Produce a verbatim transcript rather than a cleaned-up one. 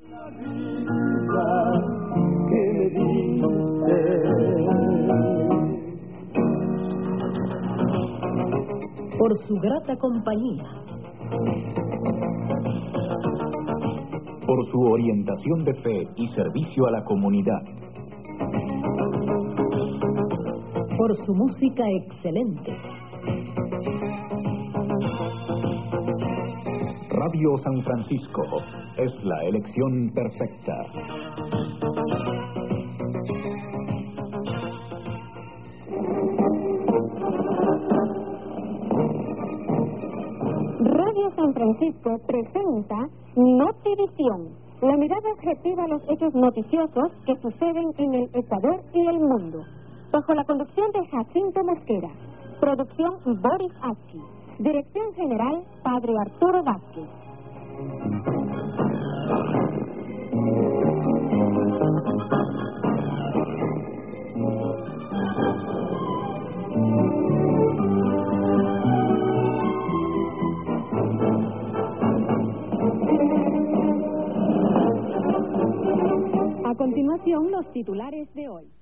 La vida que me diste. Por su grata compañía, por su orientación de fe y servicio a la comunidad, por su música excelente. Radio San Francisco es la elección perfecta. Radio San Francisco presenta Notivisión, la mirada objetiva a los hechos noticiosos que suceden en el Ecuador y el mundo, bajo la conducción de Jacinto Mosquera, producción Boris Aski, dirección general Padre Arturo Vázquez. A continuación, los titulares de hoy.